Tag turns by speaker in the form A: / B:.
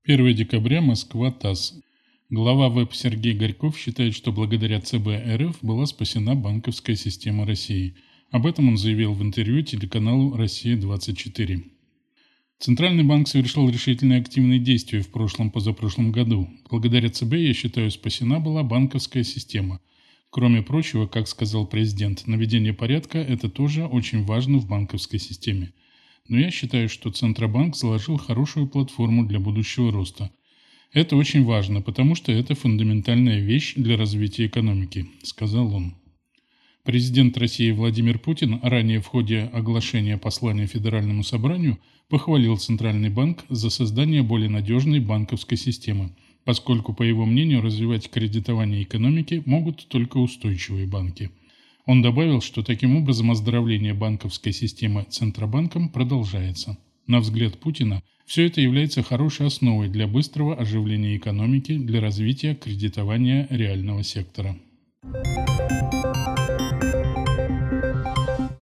A: 1 декабря, Москва, ТАСС. Глава ВЭБ Сергей Горьков считает, что благодаря ЦБ РФ была спасена банковская система России. Об этом он заявил в интервью телеканалу «Россия-24». Центральный банк совершил решительные активные действия в прошлом-позапрошлом году. Благодаря ЦБ, я считаю, спасена была банковская система. Кроме прочего, как сказал президент, наведение порядка – это тоже очень важно в банковской системе. Но я считаю, что Центробанк заложил хорошую платформу для будущего роста. Это очень важно, потому что это фундаментальная вещь для развития экономики, сказал он. Президент России Владимир Путин ранее в ходе оглашения послания Федеральному собранию похвалил Центральный банк за создание более надежной банковской системы, поскольку, по его мнению, развивать кредитование экономики могут только устойчивые банки. Он добавил, что таким образом оздоровление банковской системы Центробанком продолжается. На взгляд Путина, все это является хорошей основой для быстрого оживления экономики, для развития кредитования реального сектора.